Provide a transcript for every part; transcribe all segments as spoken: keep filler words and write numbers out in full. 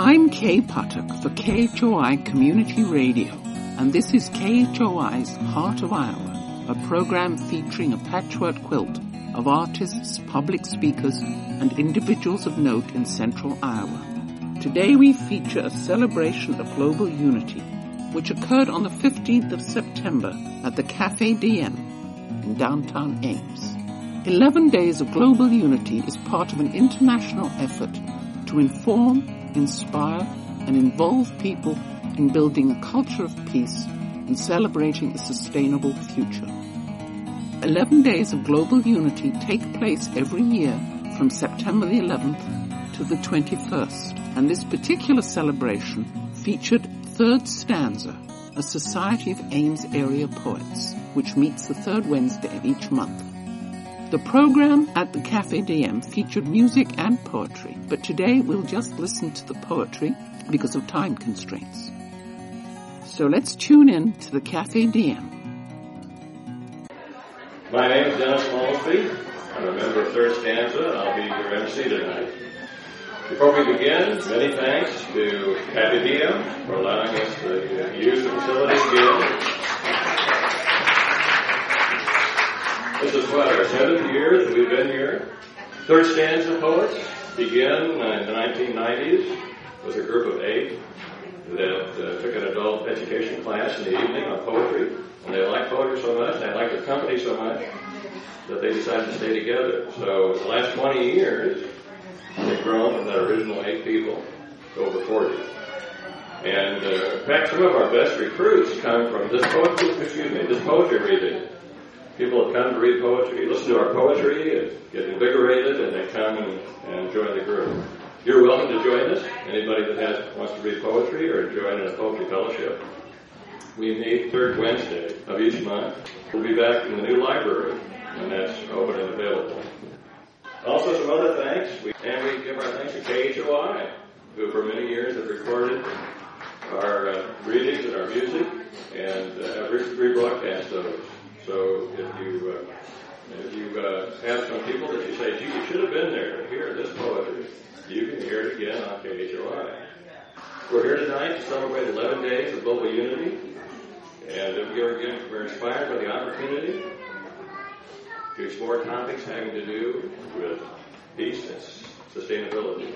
I'm Kay Puttock for K H O I Community Radio, and this is K H O I's Heart of Iowa, a program featuring a patchwork quilt of artists, public speakers, and individuals of note in central Iowa. Today we feature a celebration of global unity, which occurred on the fifteenth of September at the Cafe D M in downtown Ames. Eleven Days of Global Unity is part of an international effort to inform, inspire, and involve people in building a culture of peace and celebrating a sustainable future. Eleven Days of Global Unity take place every year from September the eleventh to the twenty-first, and this particular celebration featured Third Stanza, a society of Ames area poets, which meets the third Wednesday of each month. The program at the Cafe D M featured music and poetry, but today we'll just listen to the poetry because of time constraints. So let's tune in to the Cafe D M. My name is Dennis Malsby. I'm a member of Third Stanza, and I'll be your M C tonight. Before we begin, many thanks to Cafe D M for allowing us to use the facility again. This is what, our seventh year that we've been here. Third Stanza poets began in the nineteen nineties with a group of eight that uh, took an adult education class in the evening on poetry. And they liked poetry so much, and they liked the company so much, that they decided to stay together. So the last twenty years, they've grown from that original eight people to over forty. And uh, in fact, some of our best recruits come from this poetry, excuse me, this poetry reading. People have come to read poetry, listen to our poetry, and get invigorated, and they come and, and join the group. You're welcome to join us. Anybody that has wants to read poetry or join in a poetry fellowship. We meet third Wednesday of each month. We'll be back in the new library, and that's open and available. Also, some other thanks. We, and we give our thanks to K H O I, who for many years have recorded our uh, readings and our music, and uh, have rebroadcast those. So if you uh, if you uh, have some people that you say, gee, you should have been there to hear this poetry, you can hear it again on K H O I. We're here tonight to celebrate eleven days of global unity, and we're, we're inspired by the opportunity to explore topics having to do with peace and sustainability.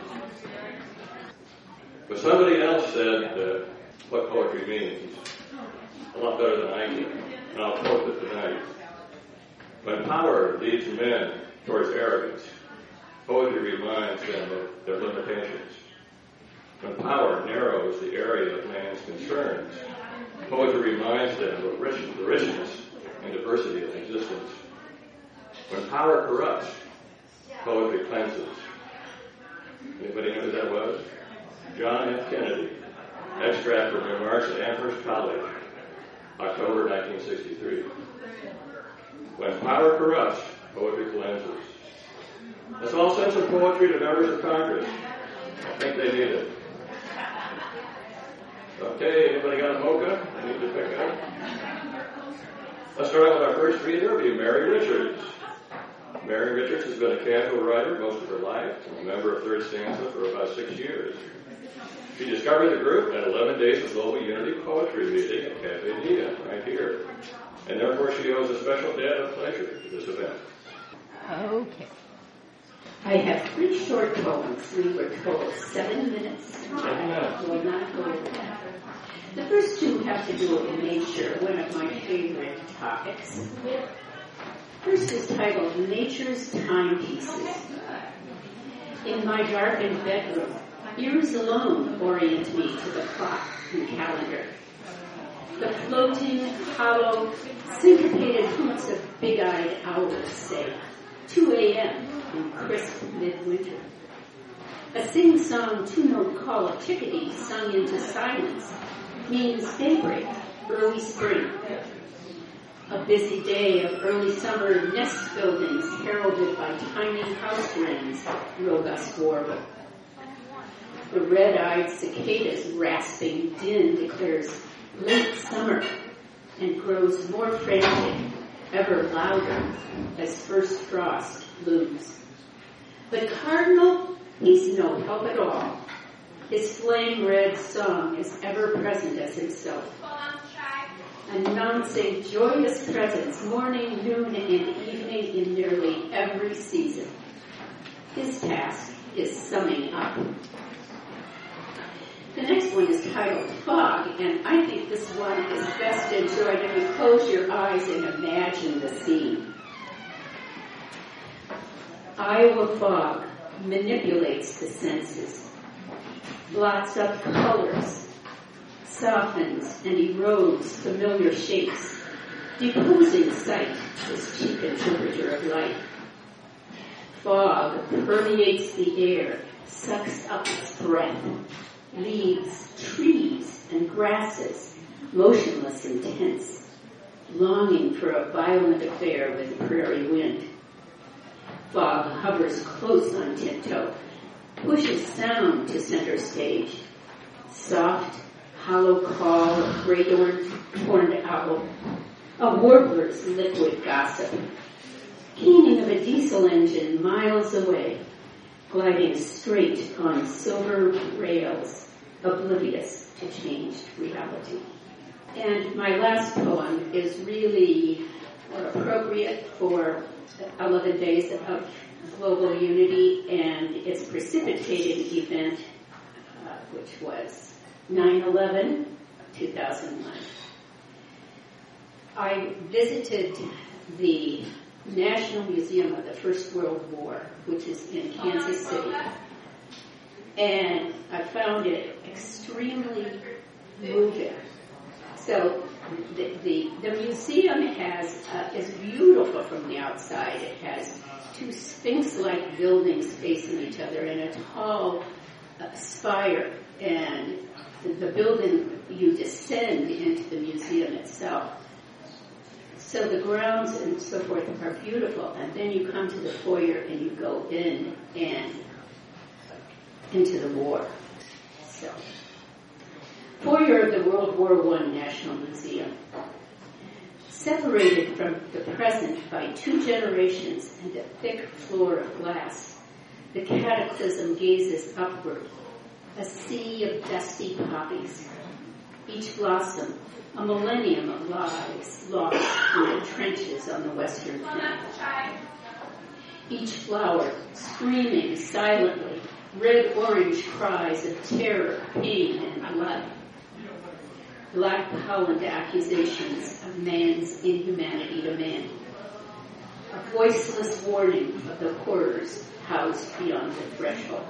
But somebody else said uh, what poetry means a lot better than I can. And I'll quote it tonight. When power leads men towards arrogance, poetry reminds them of their limitations. When power narrows the area of man's concerns, poetry reminds them of rich, the richness and diversity of existence. When power corrupts, poetry cleanses. Anybody know who that was? John F. Kennedy. Extract from remarks at Amherst College, October nineteen sixty-three. When power corrupts, poetry cleanses. A small sense of poetry to members of Congress. I think they need it. Okay, anybody got a mocha I need to pick up? Let's start out with our first reader. It'll be Mary Richards. Mary Richards has been a casual writer most of her life, and a member of Third Stanza for about six years. She discovered the group at eleven Days of Global Unity Poetry Meeting at Cafe D M, right here. And therefore she owes a special debt of pleasure to this event. Okay. I have three short poems. We were told seven minutes. I will not go over that. The first two have to do with nature, one of my favorite topics. First is titled Nature's Timepieces. In my darkened bedroom, ears alone orient me to the clock and calendar. The floating, hollow, syncopated hoots of big-eyed owls say two a.m. in crisp midwinter. A sing-song two-note call of chickadee sung into silence means daybreak, early spring. A busy day of early summer nest buildings heralded by tiny house wrens, robust warble. The red-eyed cicada's rasping din declares late summer and grows more frantic, ever louder as first frost looms. The cardinal needs no help at all. His flame-red song is ever present as himself, announcing joyous presence morning, noon, and evening in nearly every season. His task is summing up. The next one is titled Fog, and I think this one is best enjoyed if you close your eyes and imagine the scene. Iowa fog manipulates the senses, blots up colors, softens and erodes familiar shapes, deposing sight, this cheap interpreter of light. Fog permeates the air, sucks up its breath, leaves trees and grasses, motionless and tense, longing for a violent affair with the prairie wind. Fog hovers close on tiptoe, pushes sound to center stage. Soft, hollow call of great-horned owl, a warbler's liquid gossip, keening of a diesel engine miles away, gliding straight on silver rails, oblivious to changed reality. And my last poem is really appropriate for eleven days of global unity and its precipitating event, uh, which was nine eleven, two thousand one. I visited the National Museum of the First World War, which is in Kansas City, and I found it extremely moving. So the the, the museum has uh, is beautiful from the outside. It has two sphinx-like buildings facing each other and a tall uh, spire, and the, the building, you descend into the museum itself. So the grounds and so forth are beautiful, and then you come to the foyer and you go in and into the war. So, foyer of the World War One National Museum. Separated from the present by two generations and a thick floor of glass, the cataclysm gazes upward, a sea of dusty poppies. Each blossom, a millennium of lives lost in the trenches on the Western Front. Each flower screaming silently, red-orange cries of terror, pain, and blood. Black pollen accusations of man's inhumanity to man. A voiceless warning of the horrors housed beyond the threshold.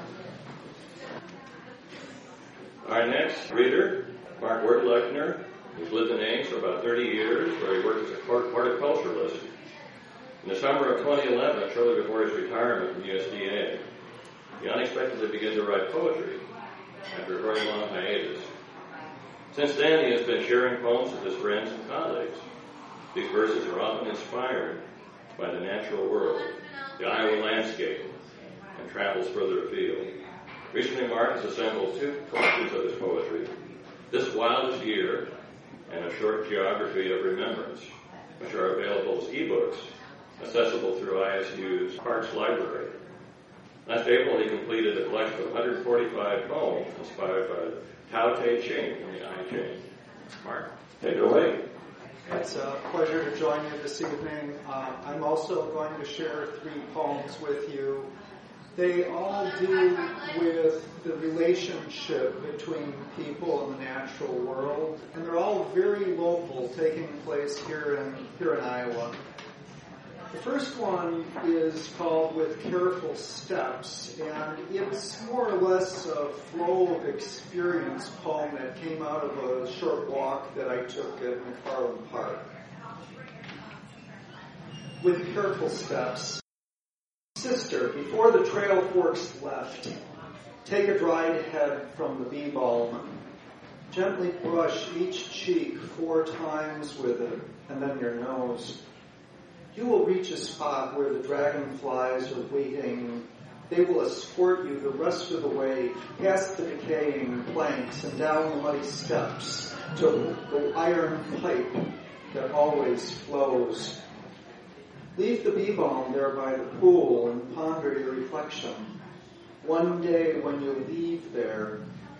Our next reader, Mark Wertlechner, who's lived in Ames for about thirty years, where he worked as a horticulturalist. In the summer of twenty eleven, shortly before his retirement from U S D A, he unexpectedly began to write poetry after a very long hiatus. Since then, he has been sharing poems with his friends and colleagues. These verses are often inspired by the natural world, the Iowa landscape, and travels further afield. Recently, Mark has assembled two collections of his poetry, This Wildest Year and A Short Geography of Remembrance, which are available as ebooks, accessible through I S U's Parks Library. Last April, he completed a collection of one hundred forty-five poems inspired by Tao Te Ching from the I Ching. Mark, take it away. It's a pleasure to join you this evening. Uh, I'm also going to share three poems with you. They all do with the relationship between people and the natural world, and they're all very local, taking place here in here in Iowa. The first one is called With Careful Steps, and it's more or less a flow of experience poem that came out of a short walk that I took at McFarland Park. With Careful Steps. Sister, before the trail forks left, take a dried head from the bee balm. Gently brush each cheek four times with it, and then your nose. You will reach a spot where the dragonflies are waiting. They will escort you the rest of the way past the decaying planks and down the muddy steps to the iron pipe that always flows. Leave the bee balm there by the pool and ponder your reflection. One day when you leave there,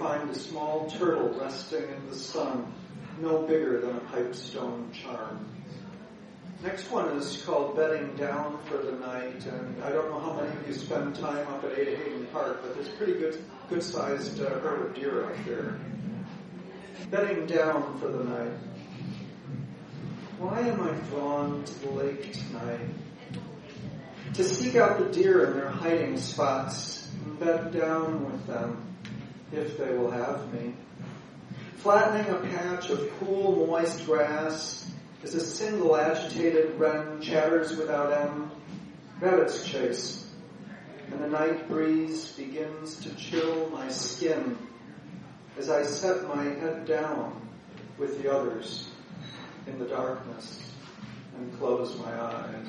find a small turtle resting in the sun, no bigger than a pipestone charm. Next one is called Bedding Down for the Night, and I don't know how many of you spend time up at Ada Hayden Park, but there's a pretty good, good-sized uh, herd of deer up there. Bedding down for the night. Why am I drawn to the lake tonight? To seek out the deer in their hiding spots and bed down with them, if they will have me. Flattening a patch of cool, moist grass as a single agitated wren chatters without end, rabbits chase, and the night breeze begins to chill my skin as I set my head down with the others in the darkness and close my eyes.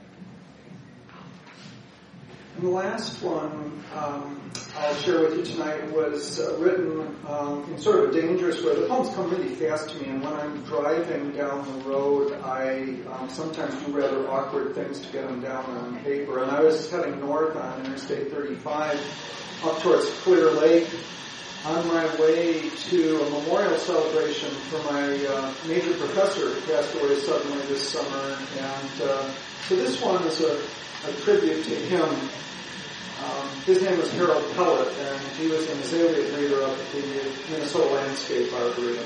And the last one um, I'll share with you tonight was uh, written um, in sort of a dangerous way. The poems come really fast to me, and when I'm driving down the road, I um, sometimes do rather awkward things to get them down on paper. And I was heading north on Interstate thirty-five up towards Clear Lake on my way to a memorial celebration for my uh, major professor who passed away suddenly this summer. And uh, so this one is a, a tribute to him. Um, his name was Harold Pellet, and he was an azalea breeder up at the Minnesota Landscape Arboretum.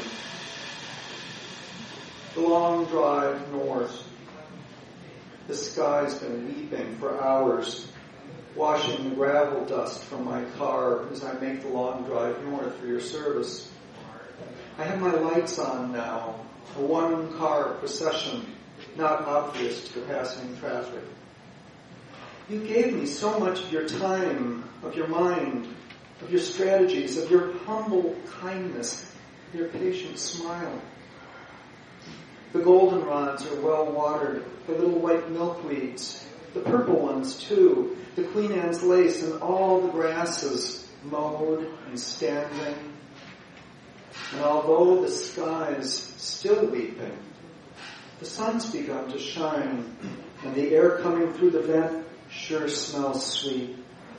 The long drive north. The sky's been weeping for hours, washing the gravel dust from my car as I make the long drive north for your service. I have my lights on now, a one-car procession, not obvious to the passing traffic. You gave me so much of your time, of your mind, of your strategies, of your humble kindness, your patient smile. The goldenrods are well watered, the little white milkweeds, the purple ones too, the Queen Anne's lace, and all the grasses mowed and standing. And although the sky's still weeping, the sun's begun to shine, and the air coming through the vent sure smells sweet.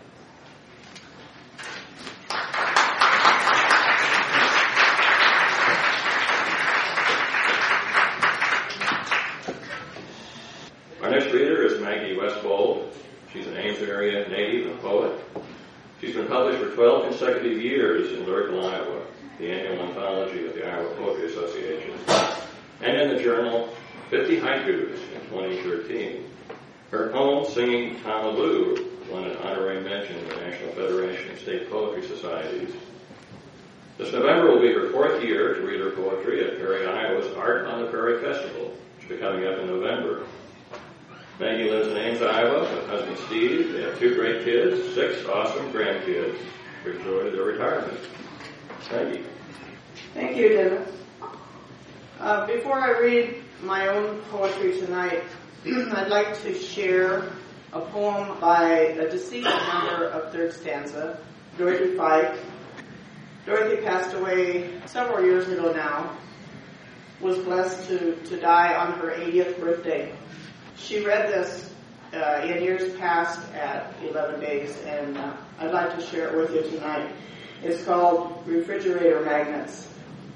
Our next reader is Maggie Westbold. She's an Ames area native and poet. She's been published for twelve consecutive years in Lyrical Iowa, the annual anthology of the Iowa Poetry Association, and in the journal fifty Haikus in twenty thirteen. Her poem, Singing Tomaloo, won an honorary mention in the National Federation of State Poetry Societies. This November will be her fourth year to read her poetry at Perry, Iowa's Art on the Prairie Festival, which will be coming up in November. Maggie lives in Ames, Iowa with husband Steve. They have two great kids, six awesome grandkids who enjoy their retirement. Maggie. Thank you, Dennis. Uh, before I read my own poetry tonight, I'd like to share a poem by a deceased member of Third Stanza, Dorothy Fike. Dorothy passed away several years ago now, was blessed to, to die on her eightieth birthday. She read this uh, in years past at eleven days, and uh, I'd like to share it with you tonight. It's called Refrigerator Magnets.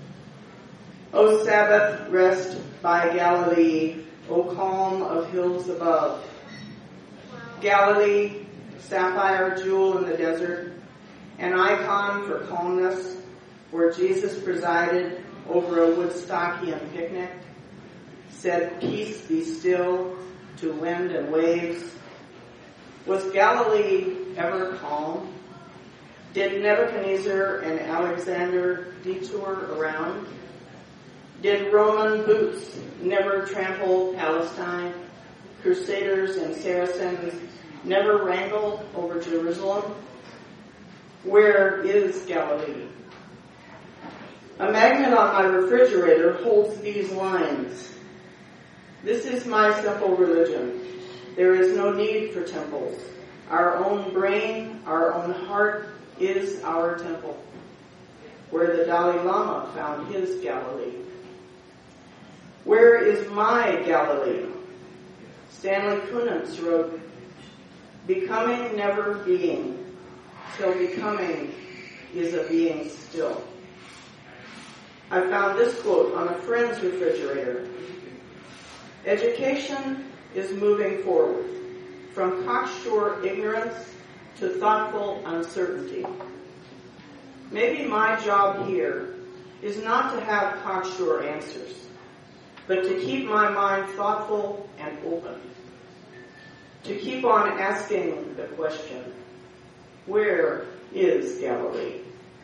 O Sabbath, rest by Galilee, O calm of hills above. Galilee, sapphire jewel in the desert, an icon for calmness, where Jesus presided over a Woodstockian picnic, said, "Peace, be still," to wind and waves. Was Galilee ever calm? Did Nebuchadnezzar and Alexander detour around? Did Roman boots never trample Palestine? Crusaders and Saracens never wrangled over Jerusalem? Where is Galilee? A magnet on my refrigerator holds these lines. This is my simple religion. There is no need for temples. Our own brain, our own heart is our temple, where the Dalai Lama found his Galilee. Where is my Galilee? Stanley Kunitz wrote, "Becoming never being, till becoming is a being still. I found this quote on a friend's refrigerator. Education is moving forward from cocksure ignorance to thoughtful uncertainty. Maybe my job here is not to have cocksure answers, but to keep my mind thoughtful and open. To keep on asking the question, where is Galilee?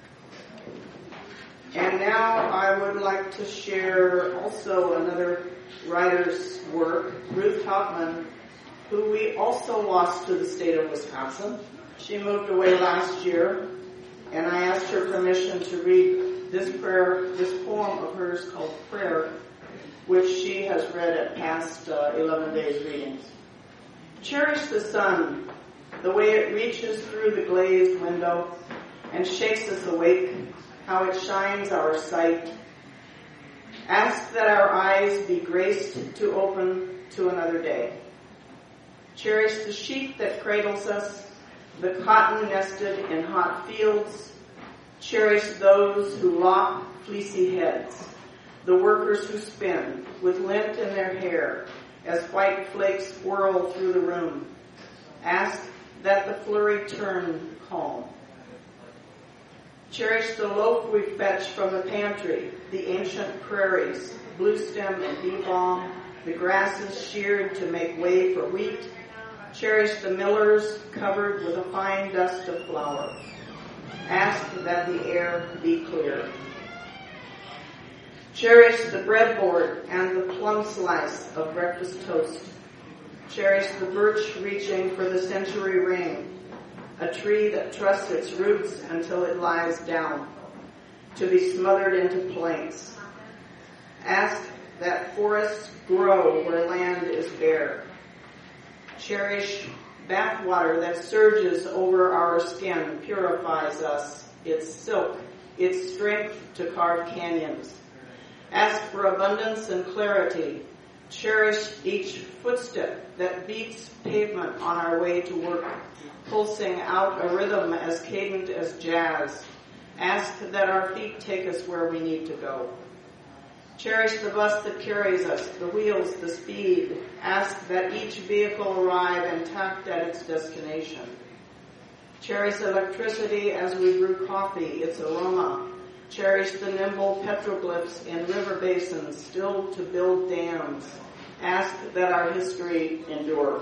And now I would like to share also another writer's work, Ruth Hauptman, who we also lost to the state of Wisconsin. She moved away last year, and I asked her permission to read this prayer, this poem of hers called Prayer, which she has read at past uh, eleven days readings. Cherish the sun, the way it reaches through the glazed window and shakes us awake, how it shines our sight. Ask that our eyes be graced to open to another day. Cherish the sheep that cradles us, the cotton nested in hot fields. Cherish those who lock fleecy heads, the workers who spin with lint in their hair as white flakes whirl through the room. Ask that the flurry turn calm. Cherish the loaf we fetch from the pantry, the ancient prairies, blue stem and bee balm, the grasses sheared to make way for wheat. Cherish the millers covered with a fine dust of flour. Ask that the air be clear. Cherish the breadboard and the plum slice of breakfast toast. Cherish the birch reaching for the century ring, a tree that trusts its roots until it lies down, to be smothered into planks. Ask that forests grow where land is bare. Cherish bathwater that surges over our skin, purifies us, its silk, its strength to carve canyons. Ask for abundance and clarity. Cherish each footstep that beats pavement on our way to work, pulsing out a rhythm as cadent as jazz. Ask that our feet take us where we need to go. Cherish the bus that carries us, the wheels, the speed. Ask that each vehicle arrive intact at its destination. Cherish electricity as we brew coffee, its aroma. Cherish the nimble petroglyphs in river basins still to build dams. Ask that our history endure.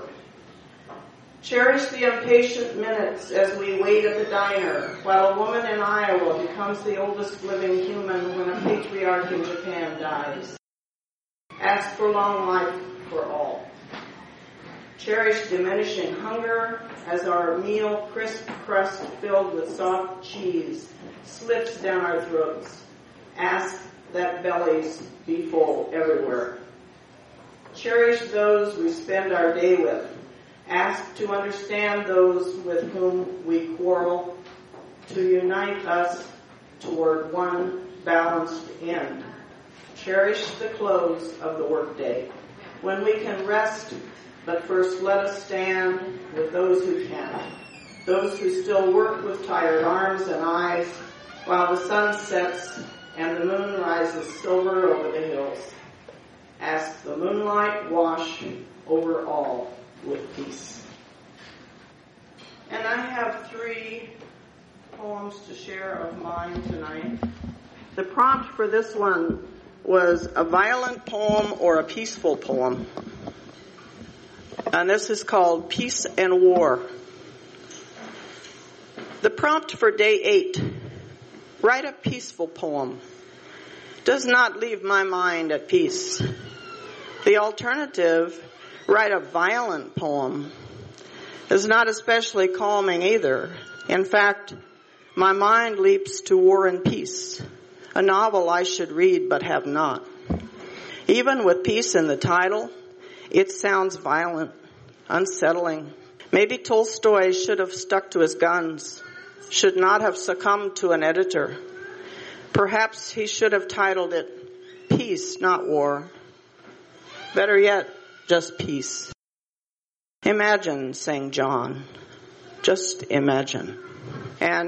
Cherish the impatient minutes as we wait at the diner while a woman in Iowa becomes the oldest living human when a patriarch in Japan dies. Ask for long life for all. Cherish diminishing hunger as our meal, crisp crust filled with soft cheese, slips down our throats. Ask that bellies be full everywhere. Cherish those we spend our day with. Ask to understand those with whom we quarrel, to unite us toward one balanced end. Cherish the close of the workday, when we can rest, but first let us stand with those who can, those who still work with tired arms and eyes, while the sun sets and the moon rises silver over the hills. Ask the moonlight wash over all with peace. And I have three poems to share of mine tonight. The prompt for this one was a violent poem or a peaceful poem. And this is called Peace and War. The prompt for day eight, write a peaceful poem, does not leave my mind at peace. The alternative, write a violent poem, is not especially calming either. In fact, my mind leaps to War and Peace, a novel I should read but have not. Even with peace in the title, it sounds violent, unsettling. Maybe Tolstoy should have stuck to his guns, should not have succumbed to an editor. Perhaps he should have titled it Peace, Not War. Better yet, just peace. Imagine, sang John. Just imagine. And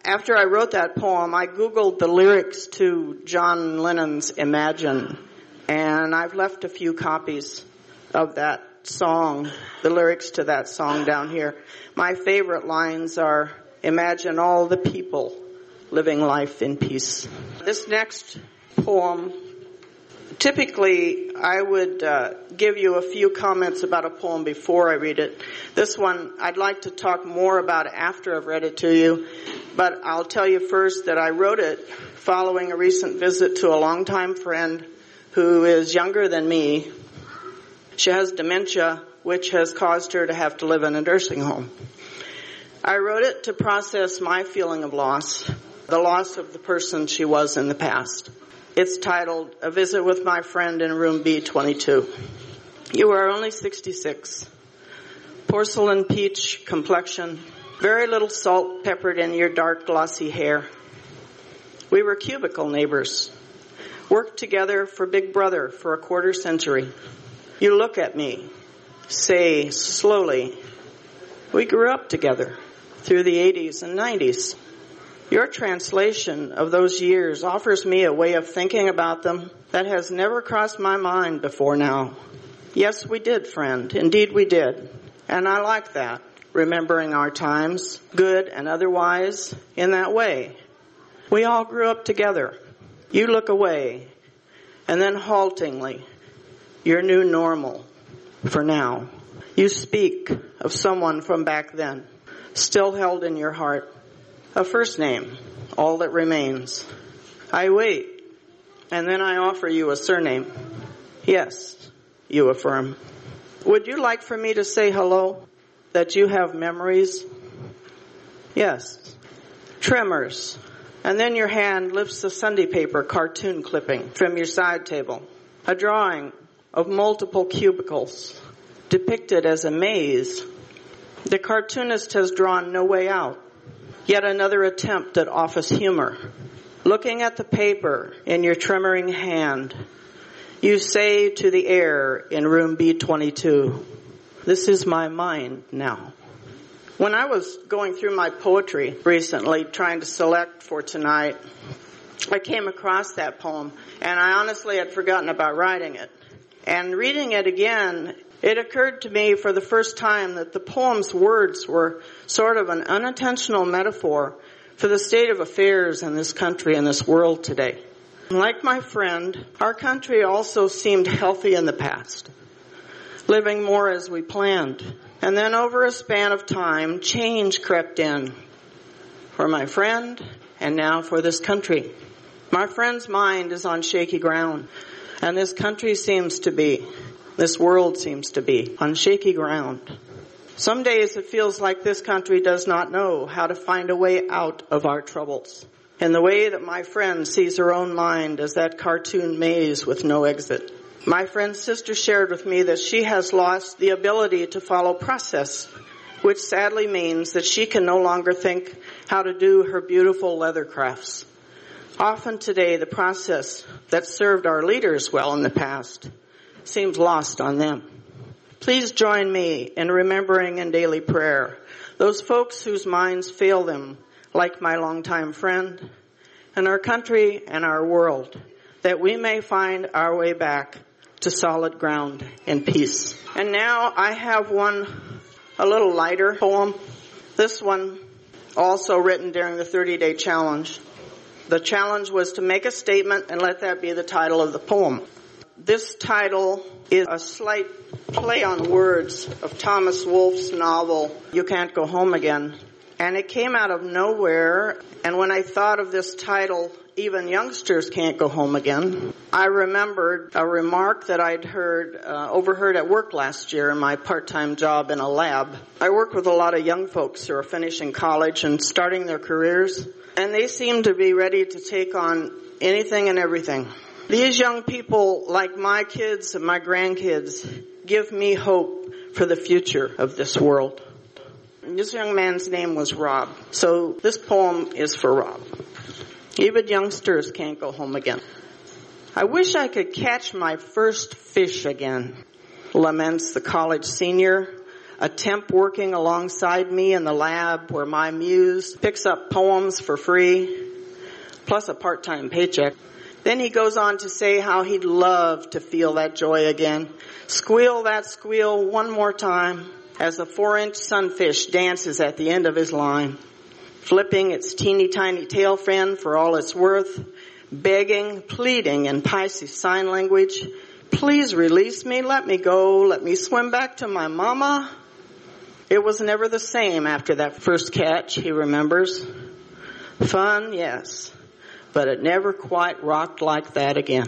after I wrote that poem, I Googled the lyrics to John Lennon's Imagine, and I've left a few copies of that song, the lyrics to that song down here. My favorite lines are, imagine all the people living life in peace. This next poem, typically I would uh, give you a few comments about a poem before I read it. This one I'd like to talk more about after I've read it to you, but I'll tell you first that I wrote it following a recent visit to a longtime friend who is younger than me. She has dementia, which has caused her to have to live in a nursing home. I wrote it to process my feeling of loss, the loss of the person she was in the past. It's titled, A Visit with My Friend in Room B twenty-two. You are only sixty-six. Porcelain peach complexion, very little salt peppered in your dark glossy hair. We were cubicle neighbors, worked together for Big Brother for a quarter century. You look at me, say slowly, we grew up together through the eighties and nineties. Your translation of those years offers me a way of thinking about them that has never crossed my mind before now. Yes, we did, friend. Indeed, we did. And I like that, remembering our times, good and otherwise, in that way. We all grew up together. You look away, and then haltingly, your new normal for now. You speak of someone from back then, still held in your heart. A first name, all that remains. I wait, and then I offer you a surname. Yes, you affirm. Would you like for me to say hello? That you have memories? Yes. Tremors. And then your hand lifts a Sunday paper cartoon clipping from your side table. A drawing of multiple cubicles depicted as a maze. The cartoonist has drawn no way out. Yet another attempt at office humor. Looking at the paper in your tremoring hand, you say to the air in room B twenty-two, this is my mind now. When I was going through my poetry recently, trying to select for tonight, I came across that poem, and I honestly had forgotten about writing it. And reading it again, it occurred to me for the first time that the poem's words were sort of an unintentional metaphor for the state of affairs in this country and this world today. Like my friend, our country also seemed healthy in the past, living more as we planned. And then over a span of time, change crept in for my friend and now for this country. My friend's mind is on shaky ground, and this country seems to be, this world seems to be, on shaky ground. Some days it feels like this country does not know how to find a way out of our troubles. In the way that my friend sees her own mind as that cartoon maze with no exit. My friend's sister shared with me that she has lost the ability to follow process, which sadly means that she can no longer think how to do her beautiful leather crafts. Often today, the process that served our leaders well in the past seems lost on them. Please join me in remembering in daily prayer those folks whose minds fail them, like my longtime friend, and our country and our world, that we may find our way back to solid ground and peace. And now I have one, a little lighter poem. This one also written during the thirty-day challenge. The challenge was to make a statement and let that be the title of the poem. This title is a slight play on words of Thomas Wolfe's novel, You Can't Go Home Again. And it came out of nowhere. And when I thought of this title, Even Youngsters Can't Go Home Again, I remembered a remark that I'd heard, uh, overheard at work last year in my part-time job in a lab. I work with a lot of young folks who are finishing college and starting their careers, and they seem to be ready to take on anything and everything. These young people, like my kids and my grandkids, give me hope for the future of this world. This young man's name was Rob. So this poem is for Rob. Even youngsters can't go home again. I wish I could catch my first fish again, laments the college senior, a temp working alongside me in the lab where my muse picks up poems for free, plus a part-time paycheck. Then he goes on to say how he'd love to feel that joy again. Squeal that squeal one more time as the four-inch sunfish dances at the end of his line, flipping its teeny tiny tail fin for all it's worth, begging, pleading in Pisces sign language, please release me, let me go, let me swim back to my mama. It was never the same after that first catch, he remembers. Fun, yes, but it never quite rocked like that again.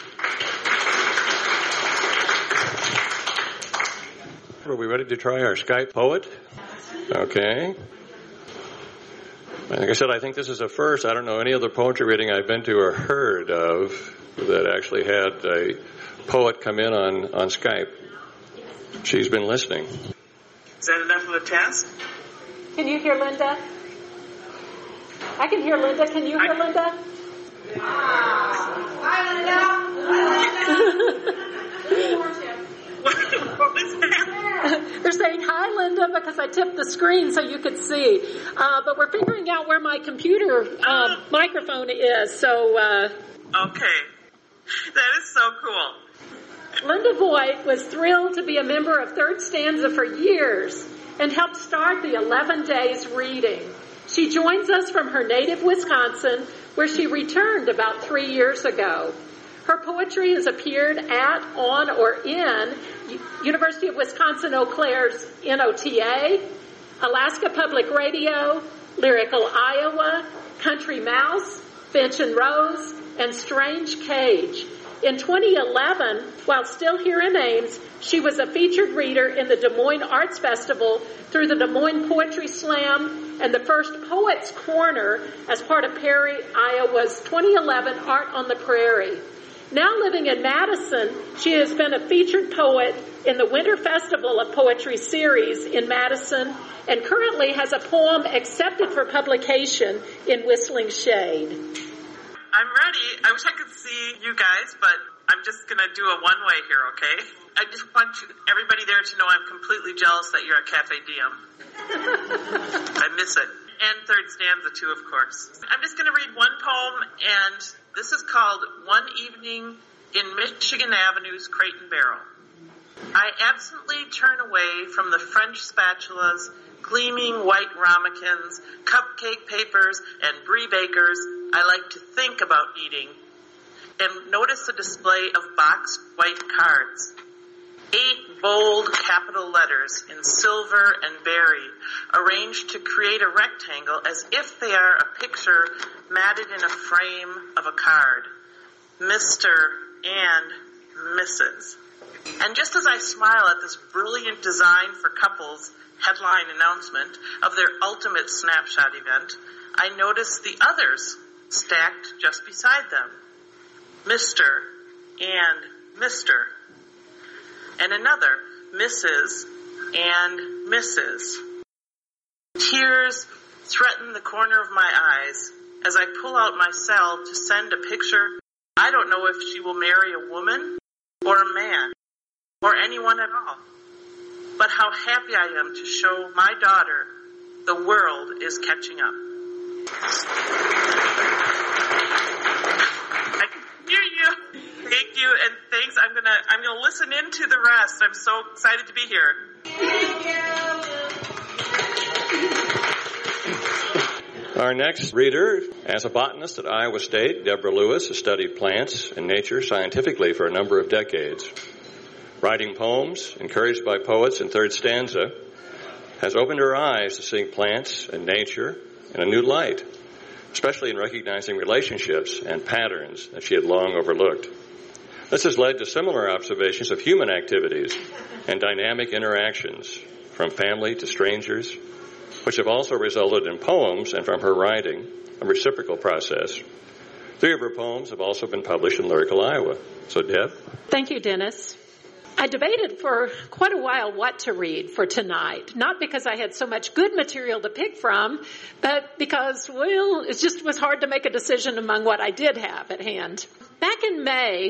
Are we ready to try our Skype poet? Okay. Like I said, I think this is a first. I don't know any other poetry reading I've been to or heard of that actually had a poet come in on, on Skype. She's been listening. Is that enough of a test? Can you hear Linda? I can hear Linda. Can you hear I... Linda? Hi, Linda. Hi, Linda. What was that? They're saying, hi, Linda, because I tipped the screen so you could see. Uh, but we're figuring out where my computer uh, microphone is. So. Uh, okay. That is so cool. Linda Voigt was thrilled to be a member of Third Stanza for years and helped start the eleven days reading. She joins us from her native Wisconsin, where she returned about three years ago. Her poetry has appeared at, on, or in University of Wisconsin-Eau Claire's N O T A, Alaska Public Radio, Lyrical Iowa, Country Mouse, Finch and Rose, and Strange Cage. In twenty eleven, while still here in Ames, she was a featured reader in the Des Moines Arts Festival through the Des Moines Poetry Slam and the first Poets Corner as part of Perry, Iowa's twenty eleven Art on the Prairie. Now living in Madison, she has been a featured poet in the Winter Festival of Poetry series in Madison and currently has a poem accepted for publication in Whistling Shade. I'm ready. I wish I could see you guys, but I'm just going to do a one-way here, okay? I just want you, everybody there to know I'm completely jealous that you're at Cafe Diem. I miss it. And Third Stanza, too, of course. I'm just going to read one poem, and this is called One Evening in Michigan Avenue's Crate and Barrel. I absently turn away from the French spatulas, gleaming white ramekins, cupcake papers, and brie bakers I like to think about eating, and notice a display of boxed white cards. Eight bold capital letters in silver and berry, arranged to create a rectangle as if they are a picture matted in a frame of a card. Mister and Missus And just as I smile at this brilliant design for couples headline announcement of their ultimate snapshot event, I notice the others stacked just beside them. Mister and Mister And another, Missus and Missus Tears threaten the corner of my eyes as I pull out my cell to send a picture. I don't know if she will marry a woman or a man or anyone at all. But how happy I am to show my daughter the world is catching up. I can hear you. Thank you, and thanks. I'm gonna I'm gonna listen into the rest. I'm so excited to be here. Thank you. Our next reader, as a botanist at Iowa State, Deborah Lewis has studied plants and nature scientifically for a number of decades. Writing poems, encouraged by poets in Third Stanza, has opened her eyes to seeing plants and nature in a new light, especially in recognizing relationships and patterns that she had long overlooked. This has led to similar observations of human activities and dynamic interactions, from family to strangers, which have also resulted in poems, and from her writing, a reciprocal process. Three of her poems have also been published in Lyrical Iowa. So, Deb? Thank you, Dennis. I debated for quite a while what to read for tonight, not because I had so much good material to pick from, but because, well, it just was hard to make a decision among what I did have at hand. Back in May,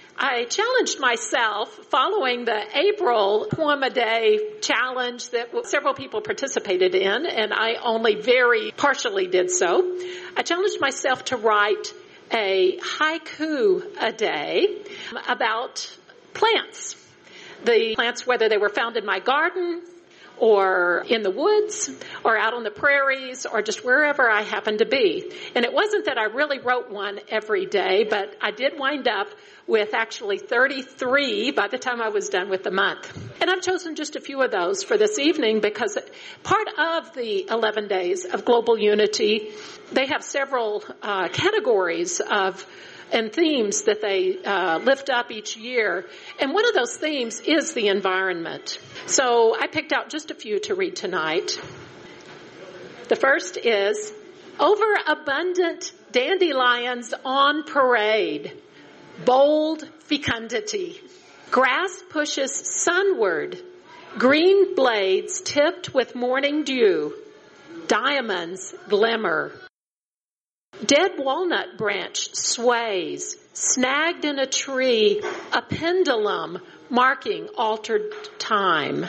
I challenged myself following the April Poem a Day challenge that several people participated in, and I only very partially did so. I challenged myself to write a haiku a day about plants. The plants, whether they were found in my garden or in the woods or out on the prairies or just wherever I happened to be. And it wasn't that I really wrote one every day, but I did wind up with actually thirty-three by the time I was done with the month. And I've chosen just a few of those for this evening because part of the eleven days of global unity, they have several uh, categories of and themes that they uh, lift up each year. And one of those themes is the environment. So I picked out just a few to read tonight. The first is, overabundant dandelions on parade, bold fecundity. Grass pushes sunward, green blades tipped with morning dew, diamonds glimmer. Dead walnut branch sways, snagged in a tree, a pendulum marking altered time.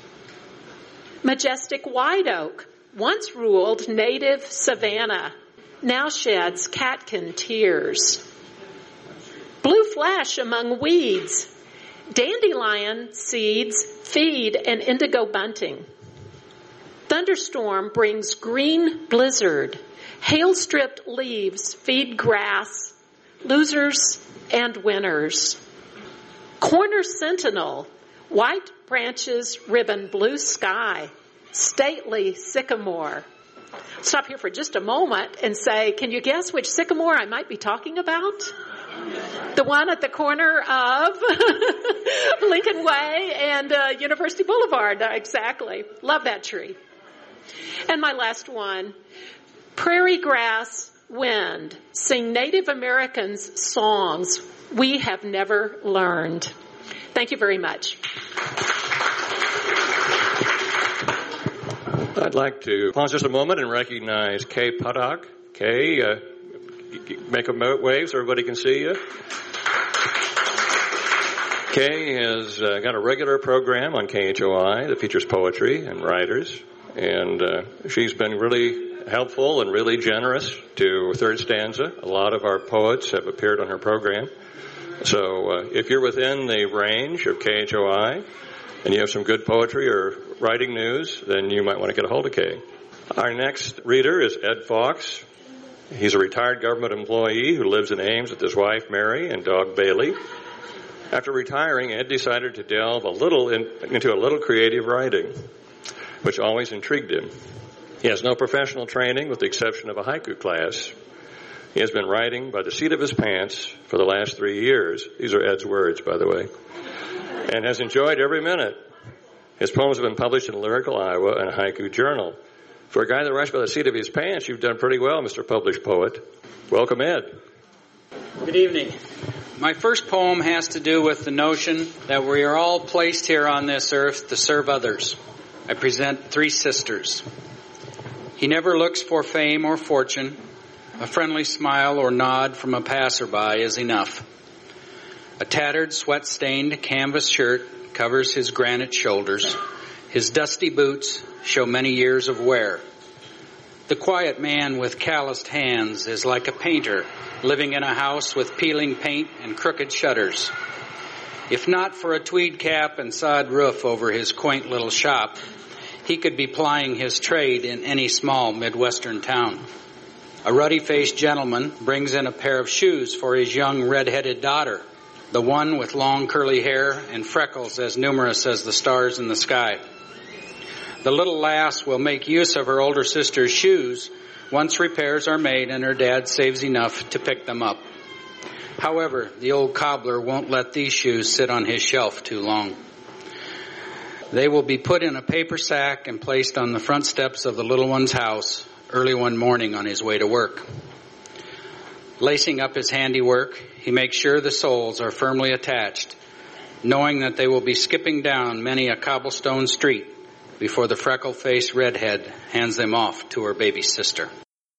Majestic white oak, once ruled native savanna, now sheds catkin tears. Blue flash among weeds, dandelion seeds feed an indigo bunting. Thunderstorm brings green blizzard. Hail-stripped leaves feed grass, losers and winners. Corner sentinel, white branches ribbon blue sky, stately sycamore. Stop here for just a moment and say, can you guess which sycamore I might be talking about? The one at the corner of Lincoln Way and uh, University Boulevard. Exactly. Love that tree. And my last one. Prairie grass, wind, sing Native Americans songs we have never learned. Thank you very much. I'd like to pause just a moment and recognize Kay Puttock. Kay, uh, make a wave so everybody can see you. Kay has uh, got a regular program on K H O I that features poetry and writers, and uh, she's been really helpful and really generous to Third Stanza. A lot of our poets have appeared on her program. So uh, if you're within the range of K H O I and you have some good poetry or writing news, then you might want to get a hold of Kay. Our next reader is Ed Fox. He's a retired government employee who lives in Ames with his wife Mary and dog Bailey. After retiring, Ed decided to delve a little in, into a little creative writing, which always intrigued him. He has no professional training with the exception of a haiku class. He has been writing by the seat of his pants for the last three years. These are Ed's words, by the way. And has enjoyed every minute. His poems have been published in Lyrical Iowa and a Haiku Journal. For a guy that writes by the seat of his pants, you've done pretty well, Mister Published Poet. Welcome, Ed. Good evening. My first poem has to do with the notion that we are all placed here on this earth to serve others. I present Three Sisters. He never looks for fame or fortune. A friendly smile or nod from a passerby is enough. A tattered, sweat-stained canvas shirt covers his granite shoulders. His dusty boots show many years of wear. The quiet man with calloused hands is like a painter living in a house with peeling paint and crooked shutters. If not for a tweed cap and sod roof over his quaint little shop, he could be plying his trade in any small Midwestern town. A ruddy-faced gentleman brings in a pair of shoes for his young red-headed daughter, the one with long curly hair and freckles as numerous as the stars in the sky. The little lass will make use of her older sister's shoes once repairs are made and her dad saves enough to pick them up. However, the old cobbler won't let these shoes sit on his shelf too long. They will be put in a paper sack and placed on the front steps of the little one's house early one morning on his way to work. Lacing up his handiwork, he makes sure the soles are firmly attached, knowing that they will be skipping down many a cobblestone street before the freckle-faced redhead hands them off to her baby sister.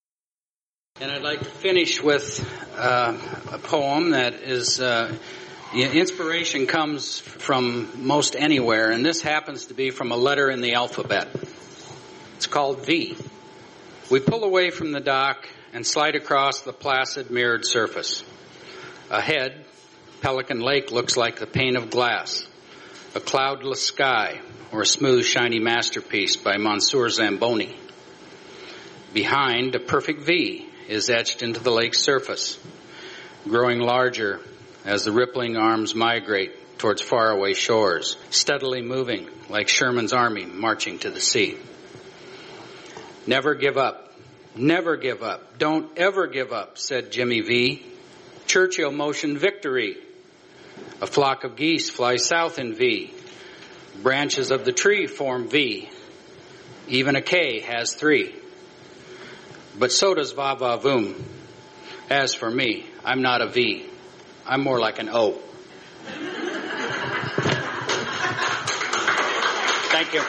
And I'd like to finish with uh, a poem that is uh, Inspiration comes from most anywhere, and this happens to be from a letter in the alphabet. It's called V. We pull away from the dock and slide across the placid mirrored surface. Ahead, Pelican Lake looks like a pane of glass, a cloudless sky, or a smooth, shiny masterpiece by Monsieur Zamboni. Behind, a perfect V is etched into the lake's surface, growing larger as the rippling arms migrate towards faraway shores, steadily moving like Sherman's army marching to the sea. Never give up. Never give up. Don't ever give up, said Jimmy V. Churchill motioned victory. A flock of geese fly south in V. Branches of the tree form V. Even a K has three. But so does Va Va Voom. As for me, I'm not a V. I'm more like an O. Thank you.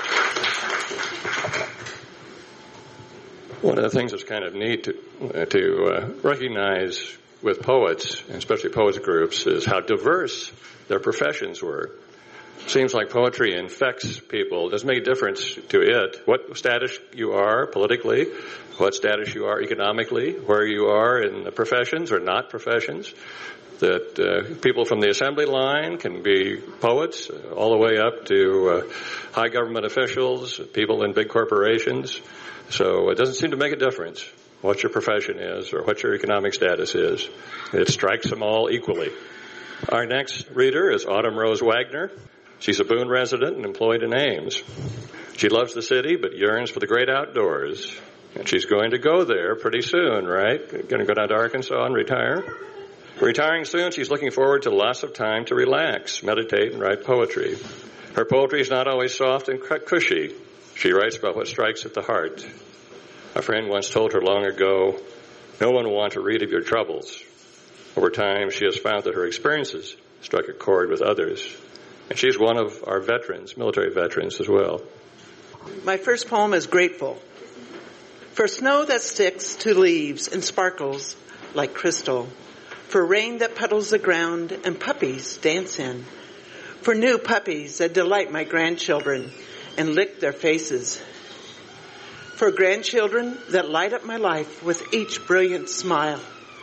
One of the things that's kind of neat to, uh, to uh, recognize with poets, and especially poets groups, is how diverse their professions were. Seems like poetry infects people. It doesn't make a difference to it what status you are politically, what status you are economically, where you are in the professions or not professions. That uh, people from the assembly line can be poets uh, all the way up to uh, high government officials, people in big corporations. So it doesn't seem to make a difference what your profession is or what your economic status is. It strikes them all equally. Our next reader is Autumn Rose Wagner. She's a Boone resident and employed in Ames. She loves the city but yearns for the great outdoors. And she's going to go there pretty soon, right? Going to go down to Arkansas and retire. Retiring soon, she's looking forward to lots of time to relax, meditate, and write poetry. Her poetry is not always soft and cushy. She writes about what strikes at the heart. A friend once told her long ago, no one will want to read of your troubles. Over time, she has found that her experiences struck a chord with others. And she's one of our veterans, military veterans as well. My first poem is Grateful. For snow that sticks to leaves and sparkles like crystal. For rain that puddles the ground and puppies dance in. For new puppies that delight my grandchildren and lick their faces. For grandchildren that light up my life with each brilliant smile.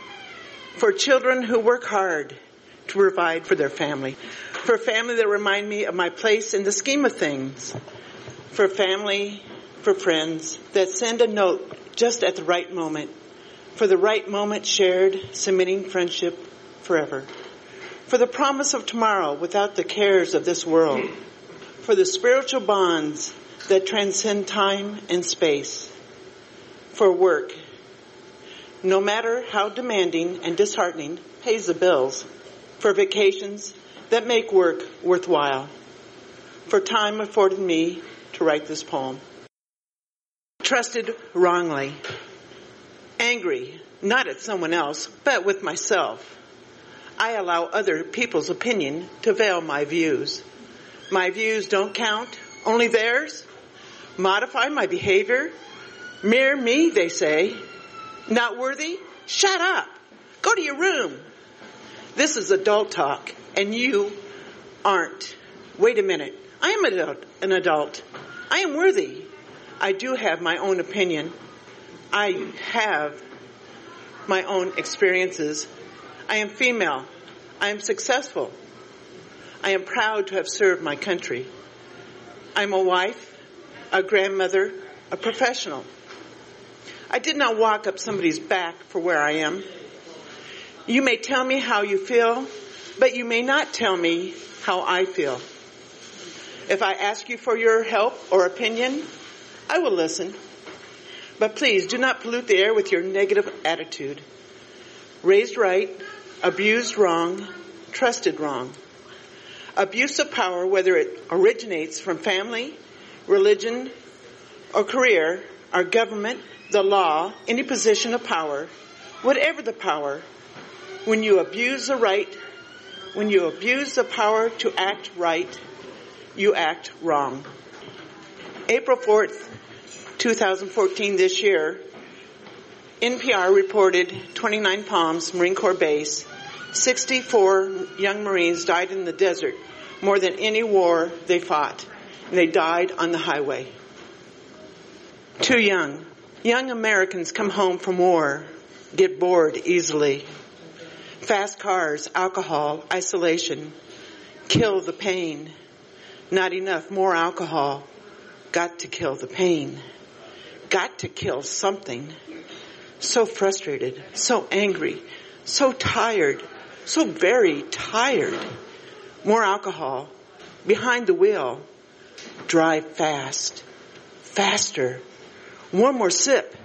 For children who work hard to provide for their family. For family that remind me of my place in the scheme of things. For family, for friends that send a note just at the right moment. For the right moment shared, cementing friendship forever. For the promise of tomorrow without the cares of this world. For the spiritual bonds that transcend time and space. For work, no matter how demanding and disheartening, pays the bills. For vacations that make work worthwhile. For time afforded me to write this poem. Trusted wrongly. Angry, not at someone else, but with myself. I allow other people's opinion to veil my views. My views don't count, only theirs. Modify my behavior. Mere me, they say. Not worthy? Shut up. Go to your room. This is adult talk, and you aren't. Wait a minute. I am an adult. An adult. I am worthy. I do have my own opinion. I have my own experiences. I am female. I am successful. I am proud to have served my country. I'm a wife, a grandmother, a professional. I did not walk up somebody's back for where I am. You may tell me how you feel, but you may not tell me how I feel. If I ask you for your help or opinion, I will listen. But please do not pollute the air with your negative attitude. Raised right, abused wrong, trusted wrong. Abuse of power, whether it originates from family, religion, or career, our government, the law, any position of power, whatever the power, when you abuse the right, when you abuse the power to act right, you act wrong. April fourth, twenty fourteen, this year, N P R reported twenty-nine Palms Marine Corps Base sixty-four young Marines died in the desert, more than any war they fought, and they died on the highway. Too young. Young Americans come home from war, get bored easily. Fast cars, alcohol, isolation, kill the pain. Not enough, more alcohol. Got to kill the pain. Got to kill something. So frustrated, so angry, so tired, so very tired. More alcohol. Behind the wheel. Drive fast. Faster. One more sip.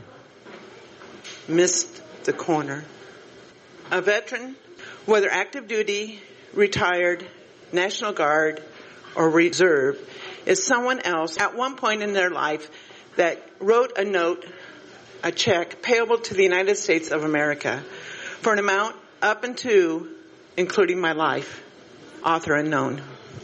Missed the corner. A veteran, whether active duty, retired, National Guard, or reserve, is someone else at one point in their life that wrote a note, a check, payable to the United States of America for an amount up until, including my life, author unknown.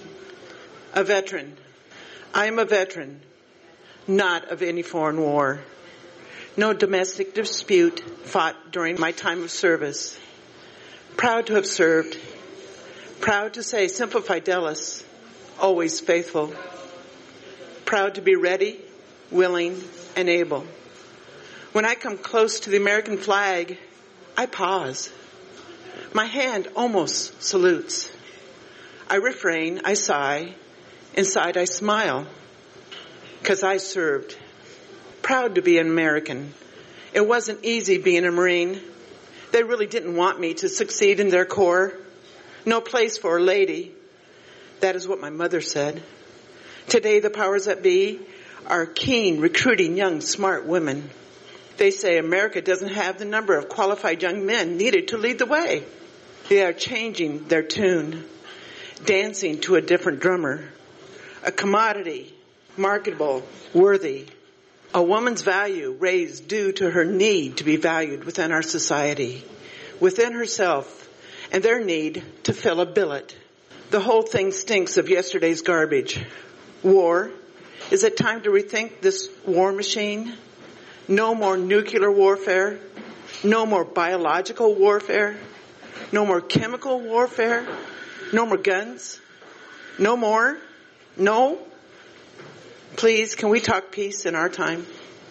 A veteran. I am a veteran, not of any foreign war. No domestic dispute fought during my time of service. Proud to have served. Proud to say Semper Fidelis, always faithful. Proud to be ready, willing, and able. When I come close to the American flag, I pause. My hand almost salutes. I refrain, I sigh. Inside I smile. Because I served. Proud to be an American. It wasn't easy being a Marine. They really didn't want me to succeed in their corps. No place for a lady. That is what my mother said. Today the powers that be are keen recruiting young, smart women. They say America doesn't have the number of qualified young men needed to lead the way. They are changing their tune, dancing to a different drummer. A commodity, marketable, worthy. A woman's value raised due to her need to be valued within our society, within herself, and their need to fill a billet. The whole thing stinks of yesterday's garbage. War. Is it time to rethink this war machine? No more nuclear warfare. No more biological warfare. No more chemical warfare. No more guns. No more. No. Please, can we talk peace in our time?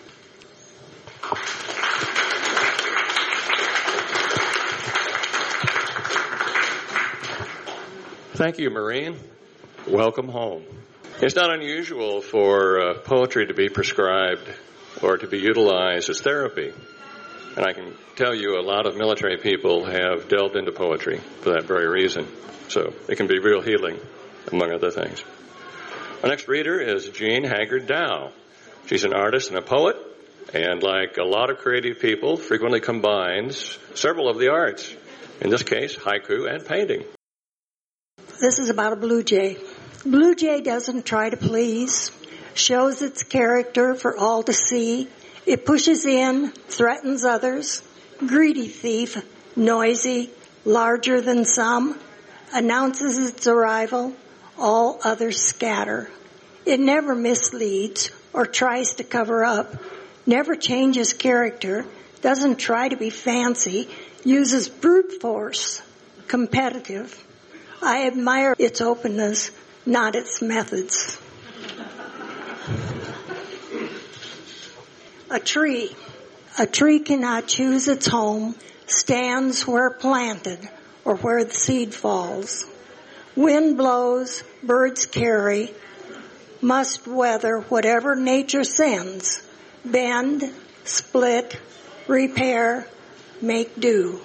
Thank you, Marine. Welcome home. It's not unusual for uh, poetry to be prescribed or to be utilized as therapy. And I can tell you a lot of military people have delved into poetry for that very reason. So it can be real healing, among other things. Our next reader is Jean Haggard Dow. She's an artist and a poet, and like a lot of creative people, frequently combines several of the arts. In this case, haiku and painting. This is about a blue jay. Blue jay doesn't try to please, shows its character for all to see. It pushes in, threatens others, greedy thief, noisy, larger than some, announces its arrival, all others scatter. It never misleads or tries to cover up, never changes character, doesn't try to be fancy, uses brute force, competitive. I admire its openness, not its methods. A tree. A tree cannot choose its home, stands where planted or where the seed falls. Wind blows, birds carry, must weather whatever nature sends, bend, split, repair, make do.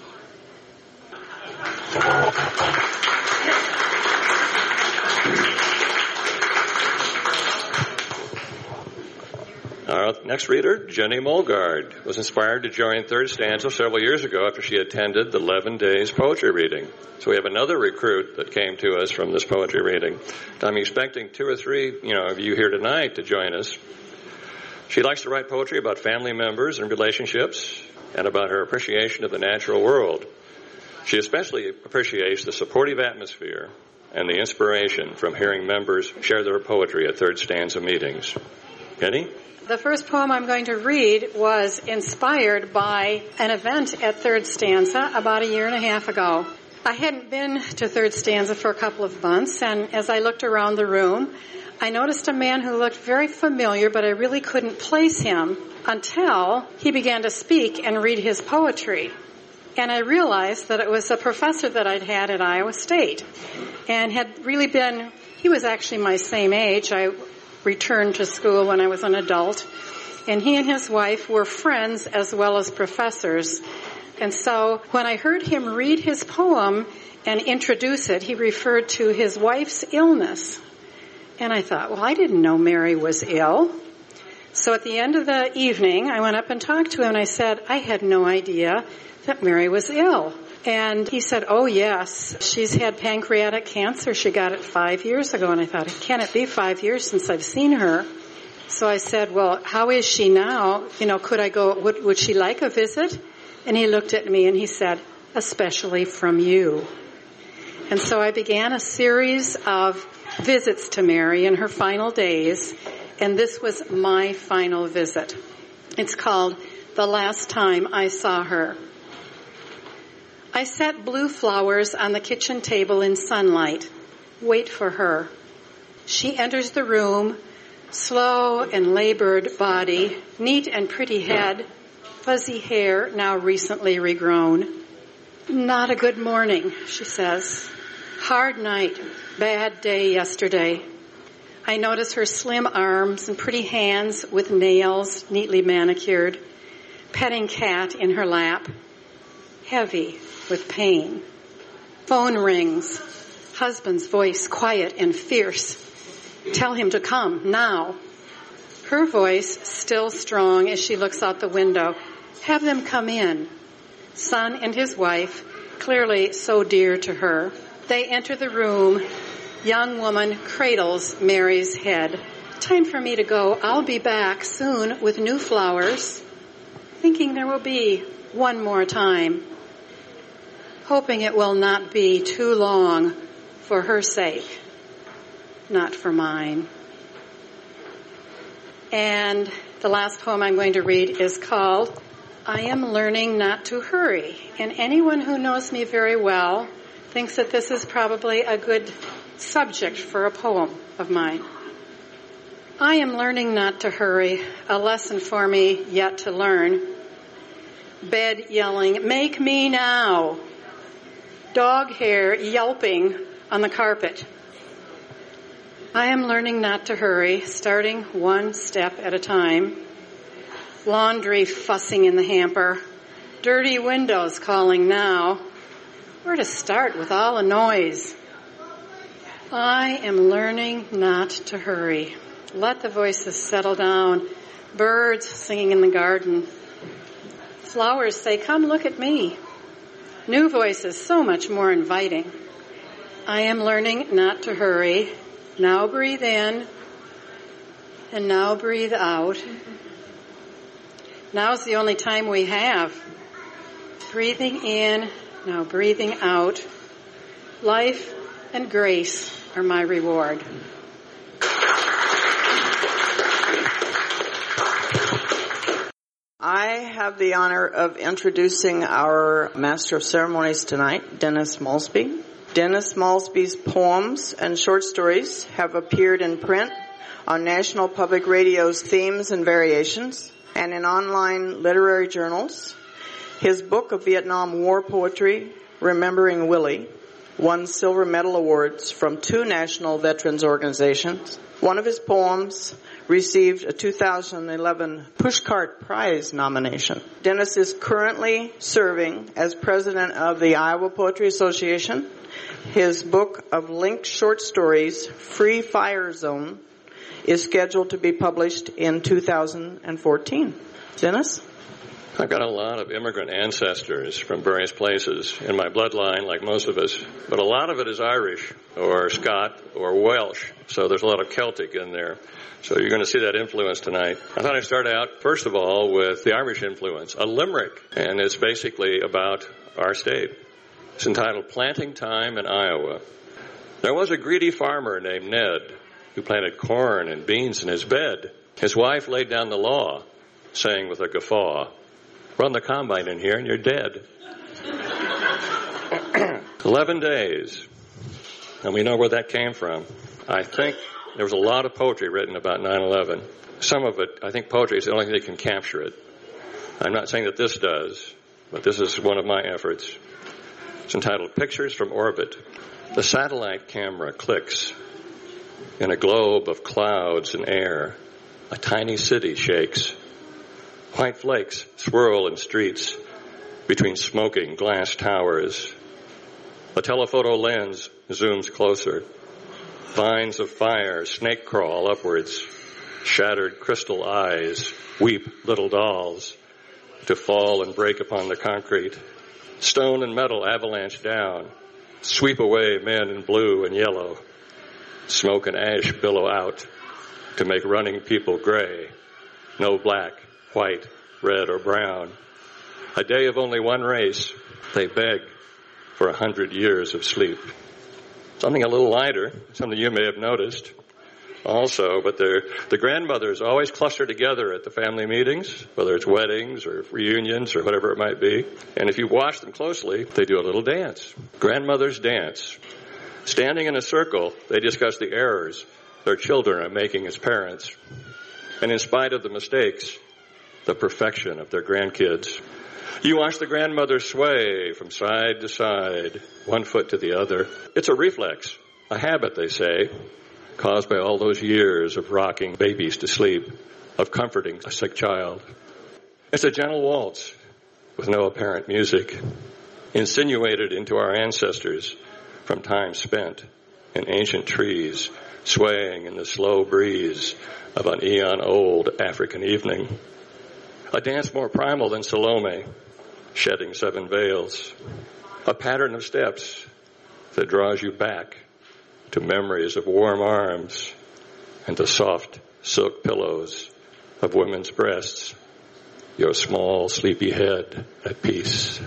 Our next reader, Jenny Mulgard, was inspired to join Third Stanza several years ago after she attended the eleven days poetry reading. So we have another recruit that came to us from this poetry reading. I'm expecting two or three, you know, of you here tonight to join us. She likes to write poetry about family members and relationships and about her appreciation of the natural world. She especially appreciates the supportive atmosphere and the inspiration from hearing members share their poetry at Third Stanza meetings. Jenny? The first poem I'm going to read was inspired by an event at Third Stanza about a year and a half ago. I hadn't been to third stanza for a couple of months, and as I looked around the room, I noticed a man who looked very familiar, but I really couldn't place him until he began to speak and read his poetry. And I realized that it was a professor that I'd had at Iowa State, and had really been, he was actually my same age. I returned to school when I was an adult, and he and his wife were friends as well as professors. And so when I heard him read his poem and introduce it, he referred to his wife's illness. And I thought, well, I didn't know Mary was ill. So at the end of the evening, I went up and talked to him, and I said, I had no idea that Mary was ill. And he said, oh, yes, she's had pancreatic cancer. She got it five years ago. And I thought, can it be five years since I've seen her? So I said, well, how is she now? You know, could I go, would, would she like a visit? And he looked at me and he said, especially from you. And so I began a series of visits to Mary in her final days, and this was my final visit. It's called The Last Time I Saw Her. I set blue flowers on the kitchen table in sunlight. Wait for her. She enters the room, slow and labored body, neat and pretty head, fuzzy hair now recently regrown. Not a good morning, she says. Hard night, bad day yesterday. I notice her slim arms and pretty hands with nails neatly manicured, petting cat in her lap, heavy with pain. Phone rings, husband's voice quiet and fierce. Tell him to come, now. Her voice still strong as she looks out the window. Have them come in. Son and his wife, clearly so dear to her. They enter the room. Young woman cradles Mary's head. Time for me to go. I'll be back soon with new flowers. Thinking there will be one more time. Hoping it will not be too long for her sake, not for mine. And the last poem I'm going to read is called I Am Learning Not to Hurry. And anyone who knows me very well thinks that this is probably a good subject for a poem of mine. I am learning not to hurry, a lesson for me yet to learn. Bed yelling, make me now. Dog hair yelping on the carpet. I am learning not to hurry, starting one step at a time. Laundry fussing in the hamper. Dirty windows calling now. Where to start with all the noise? I am learning not to hurry. Let the voices settle down. Birds singing in the garden. Flowers say, come look at me. New voices so much more inviting. I am learning not to hurry. Now breathe in, and now breathe out. Now's the only time we have. Breathing in, now breathing out. Life and grace are my reward. I have the honor of introducing our Master of Ceremonies tonight, Dennis Malsby. Dennis Malsby's poems and short stories have appeared in print on National Public Radio's Themes and Variations and in online literary journals. His book of Vietnam War poetry, Remembering Willie, won silver medal awards from two national veterans organizations. One of his poems received a two thousand eleven Pushcart Prize nomination. Dennis is currently serving as president of the Iowa Poetry Association. His book of linked short stories, Free Fire Zone, is scheduled to be published in two thousand fourteen. Dennis? I've got a lot of immigrant ancestors from various places in my bloodline, like most of us, but a lot of it is Irish or Scot or Welsh, so there's a lot of Celtic in there. So you're going to see that influence tonight. I thought I'd start out, first of all, with the Irish influence, a limerick, and it's basically about our state. It's entitled Planting Time in Iowa. There was a greedy farmer named Ned who planted corn and beans in his bed. His wife laid down the law, saying with a guffaw, run the combine in here and you're dead. Eleven days. And we know where that came from. I think there was a lot of poetry written about nine eleven. Some of it, I think poetry is the only thing that can capture it. I'm not saying that this does, but this is one of my efforts. It's entitled Pictures from Orbit. The satellite camera clicks. In a globe of clouds and air, a tiny city shakes. White flakes swirl in streets between smoking glass towers. A telephoto lens zooms closer. Vines of fire snake crawl upwards. Shattered crystal eyes weep little dolls to fall and break upon the concrete. Stone and metal avalanche down, sweep away men in blue and yellow. Smoke and ash billow out to make running people gray. No black, white, red, or brown. A day of only one race. They beg for a hundred years of sleep. Something a little lighter, something you may have noticed also, but the grandmothers always cluster together at the family meetings, whether it's weddings or reunions or whatever it might be. And if you watch them closely, they do a little dance. Grandmothers dance. Standing in a circle, they discuss the errors their children are making as parents. And in spite of the mistakes, the perfection of their grandkids. You watch the grandmother sway from side to side, one foot to the other. It's a reflex, a habit, they say, caused by all those years of rocking babies to sleep, of comforting a sick child. It's a gentle waltz with no apparent music, insinuated into our ancestors from time spent in ancient trees, swaying in the slow breeze of an eon-old African evening. A dance more primal than Salome, shedding seven veils. A pattern of steps that draws you back to memories of warm arms and the soft silk pillows of women's breasts, your small, sleepy head at peace.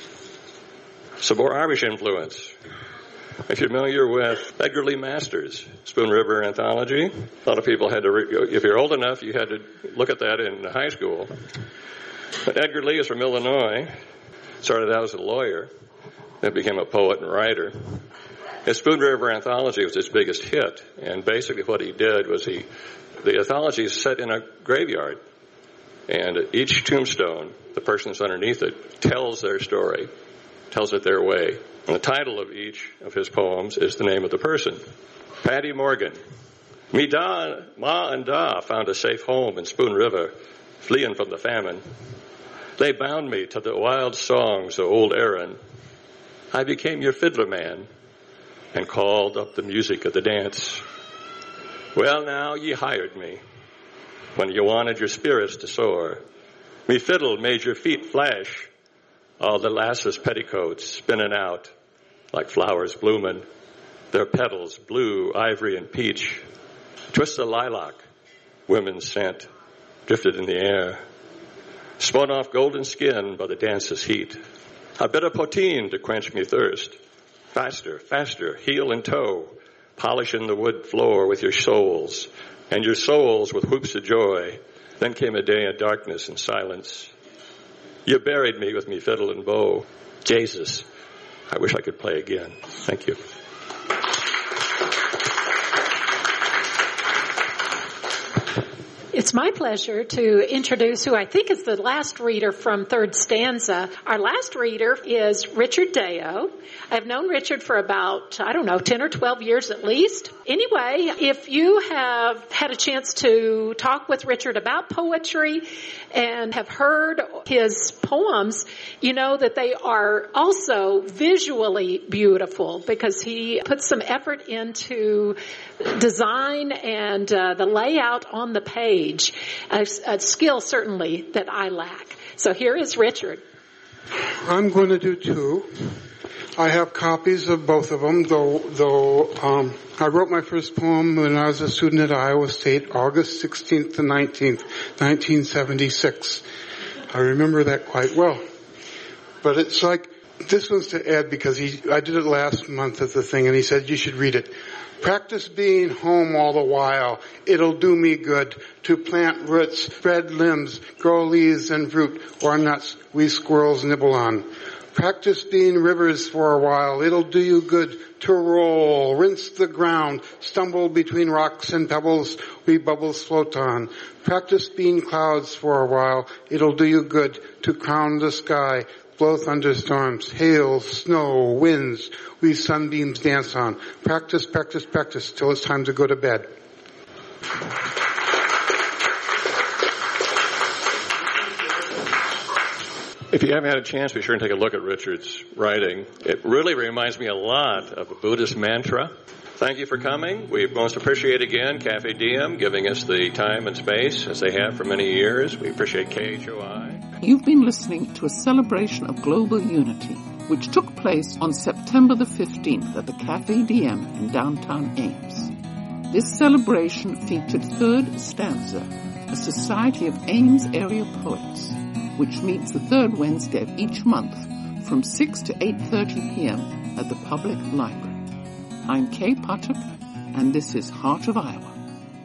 Some more Irish influence. If you're familiar with Edgar Lee Masters' Spoon River Anthology, a lot of people had to, re- if you're old enough, you had to look at that in high school. But Edgar Lee is from Illinois, started out as a lawyer, then became a poet and writer. His Spoon River Anthology was his biggest hit, and basically what he did was he, the anthology is set in a graveyard, and at each tombstone, the person that's underneath it tells their story, tells it their way. And the title of each of his poems is the name of the person. Patty Morgan. Me da, ma and da found a safe home in Spoon River, fleeing from the famine. They bound me to the wild songs of old Aaron. I became your fiddler man and called up the music of the dance. Well, now ye hired me when you wanted your spirits to soar. Me fiddle made your feet flash, all the lasses' petticoats spinning out like flowers blooming, their petals blue, ivory, and peach. Twists of lilac, women's scent, drifted in the air. Spun off golden skin by the dance's heat. A bit of poteen to quench me thirst. Faster, faster, heel and toe, polishing the wood floor with your soles, and your souls with whoops of joy. Then came a day of darkness and silence. You buried me with me fiddle and bow. Jesus, I wish I could play again. Thank you. It's my pleasure to introduce who I think is the last reader from Third Stanza. Our last reader is Richard Deo. I've known Richard for about, I don't know, ten or twelve years at least. Anyway, if you have had a chance to talk with Richard about poetry and have heard his poems, you know that they are also visually beautiful because he puts some effort into design and uh, the layout on the page, a, a skill certainly that I lack. So here is Richard. I'm going to do two. I have copies of both of them, though, though um, I wrote my first poem when I was a student at Iowa State, August sixteenth to nineteenth, nineteen seventy-six. I remember that quite well. But it's like, this one's to Ed because he, I did it last month at the thing and he said you should read it. Practice being home all the while. It'll do me good to plant roots, spread limbs, grow leaves and fruit or nuts we squirrels nibble on. Practice being rivers for a while. It'll do you good to roll. Rinse the ground. Stumble between rocks and pebbles. We bubbles float on. Practice being clouds for a while. It'll do you good to crown the sky. Blow thunderstorms, hail, snow, winds. We sunbeams dance on. Practice, practice, practice till it's time to go to bed. If you haven't had a chance, be sure and take a look at Richard's writing. It really reminds me a lot of a Buddhist mantra. Thank you for coming. We most appreciate again Cafe Diem giving us the time and space as they have for many years. We appreciate K H O I. You've been listening to a celebration of global unity, which took place on September the fifteenth at the Cafe Diem in downtown Ames. This celebration featured Third Stanza, a society of Ames area poets, which meets the third Wednesday of each month from six to eight thirty p.m. at the Public Library. I'm Kay Potok, and this is Heart of Iowa.